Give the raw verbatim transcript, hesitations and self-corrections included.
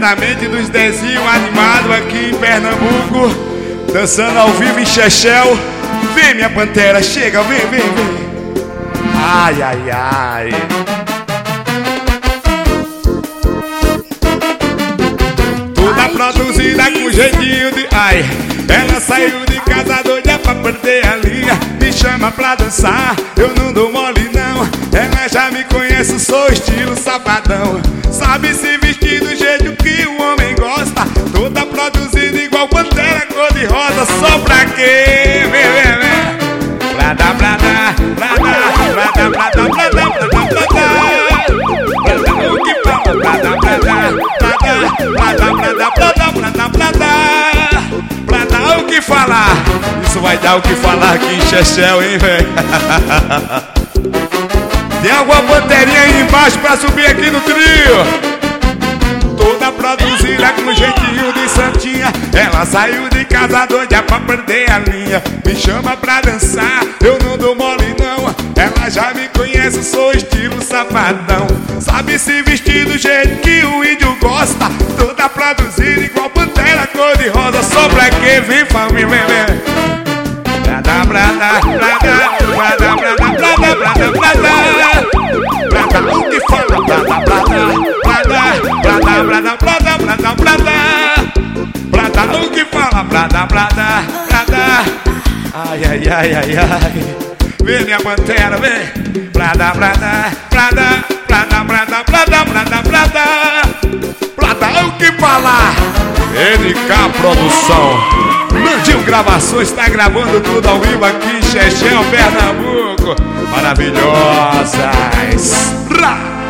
eternamente dos desenhos animados aqui em Pernambuco, dançando ao vivo em Chechel. Vem, minha pantera, chega, vem, vem, vem. Ai, ai, ai. Toda produzida com jeitinho de ai. Ela saiu de casa doida pra perder a linha. Me chama pra dançar, eu não dou mole não. Ela já me conhece, sou estilo safadão. Sabe se vestir do jeito que o homem gosta. Toda produzida igual pantera cor de rosa. Só pra quê? Vem, vem, vem. Blada, blada, blada, blada, blada, blada, blada, blada. O que fala? Blada, blada, blada, blada, blada, blada, blada, blada. Blada, o que falar? Isso vai dar o que falar aqui em Chechel, hein, velho? Tem alguma panterinha aí embaixo pra subir aqui no trio? Toda produzida com jeitinho de santinha. Ela saiu de casa doida pra perder a linha. Me chama pra dançar, eu não dou mole não. Ela já me conhece, sou estilo safadão. Sabe se vestir do jeito que o índio gosta. Toda produzida igual pantera cor de rosa. Só pra que vem família, vem, vem. Blada, blada, blada, blada, blada, blada, blada, blada. Blada, o que fala? Blada, blada, blada, blada, blada, blada, blada, blada. Blada, o que fala? Blada, blada, blada. Ai, ai, ai, ai, ai. Vem, minha pantera, vem. Blada, blada, blada, blada, blada, blada, blada, blada. Blada, o que falar? N K Produção. Nandinho Gravações está gravando tudo ao vivo aqui em Chechel, Pernambuco. Maravilhosas. Ra!